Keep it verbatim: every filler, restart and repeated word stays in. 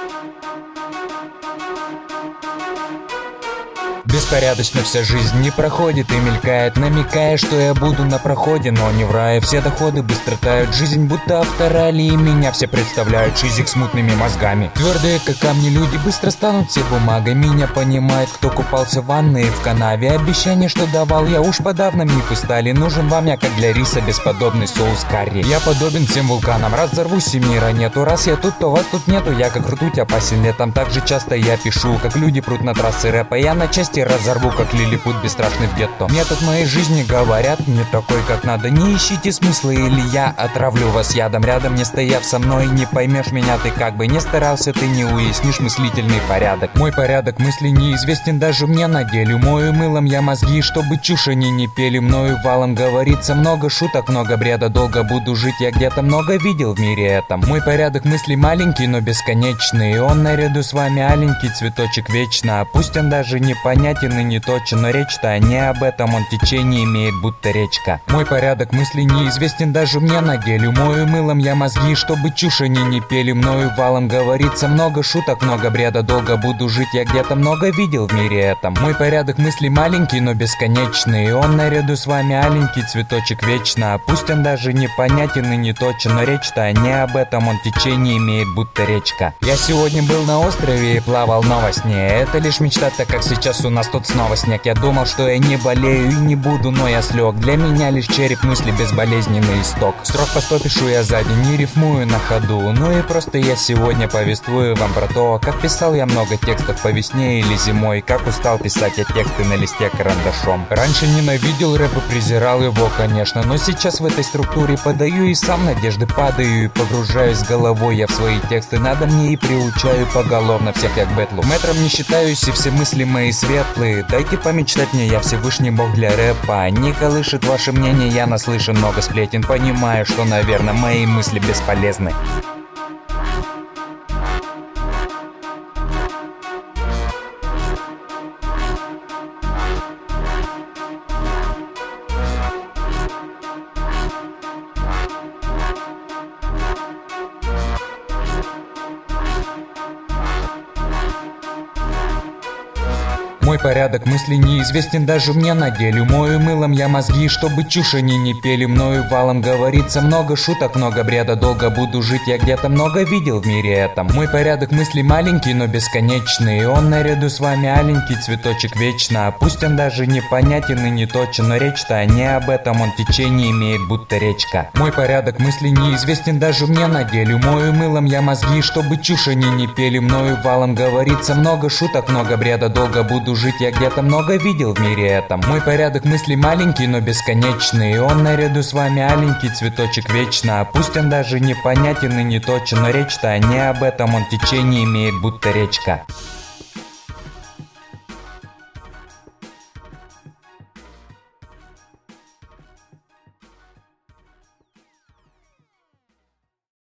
Беспорядочно вся жизнь не проходит и мелькает, намекая, что я буду на проходе, но не в рае. Все доходы быстро тают, жизнь будто авторали, и меня все представляют шизик с мутными мозгами. Твердые как камни люди быстро станут все бумагой. Меня понимает, кто купался в ванной и в канаве. Обещания, что давал я, уж подавно мифы стали. Нужен вам я, как для риса, бесподобный соус карри. Я подобен всем вулканам, раз взорвусь и мира нету. Раз я тут, то вас тут нету. Я как ртуть опасен летом, так же часто я пишу, как люди прут на трассы рэпа. Я на части разорву, как лилипут бесстрашный в гетто. Метод моей жизни, говорят, не такой, как надо. Не ищите смысла, или я отравлю вас ядом. Рядом не стояв со мной, не поймешь меня ты, как бы не старался, ты не уяснишь мыслительный порядок. Мой порядок мыслей неизвестен даже мне на деле. Мою мылом я мозги, чтобы чушь они не пели. Мною валом говорится много шуток, много бреда. Долго буду жить, я где-то много видел в мире этом. Мой порядок мыслей маленький, но бесконечный. И он наряду с вами аленький цветочек вечно. Пусть он даже не понятен и не точен, но речь-то не об этом, он течение имеет, будто речка. Мой порядок мыслей неизвестен даже мне на деле. Мою мылом я мозги, чтобы чушь они не пели. Мною валом говорится много шуток, много бреда. Долго буду жить, я где-то много видел в мире этом. Мой порядок мыслей маленький, но бесконечный. И он наряду с вами аленький цветочек вечно. Пусть он даже не понятен и не точен, но речь-то не об этом, он течение имеет, будто речка. Я сегодня был на острове и плавал, но во сне. Это лишь мечта, так как сейчас у нас тут снова снег. Я думал, что я не болею и не буду, но я слег. Для меня лишь череп мысли, безболезненный исток. Строк по сто пишу я сзади, не рифмую на ходу. Ну и просто я сегодня повествую вам про то, как писал я много текстов по весне или зимой. Как устал писать я тексты на листе карандашом. Раньше ненавидел рэп и презирал его, конечно, но сейчас в этой структуре подаю и сам надежды падаю. И погружаюсь головой я в свои тексты. Надо мне и приучаю поголовно всех как бэтлу. Мэтром не считаюсь, и все мысли мои светлые. Дайте помечтать мне, я Всевышний бог для рэпа. Не колышет ваше мнение, я наслышан много сплетен. Понимаю, что, наверное, мои мысли бесполезны. Мой порядок мыслей неизвестен даже мне на деле. Мою мылом я мозги, чтобы чушь они не пели. Мною валом говорится много шуток, много бреда. Долго буду жить, я где-то много видел в мире этом. Мой порядок мыслей маленький, но бесконечный. И он наряду с вами аленький цветочек вечно. Пусть он даже не понятен и не точен, но речь-то не об этом, он течение имеет, будто речка. Мой порядок мыслей неизвестен даже мне на деле. Мою мылом я мозги, чтобы чушь они не пели. Мною валом говорится много шуток, много бреда. Долго буду жить, я где-то много видел в мире этом. Мой порядок мыслей маленький, но бесконечный. И он наряду с вами аленький цветочек вечно. Пусть он даже не понятен и не точен, но речь-то не об этом, он течение имеет, будто речка.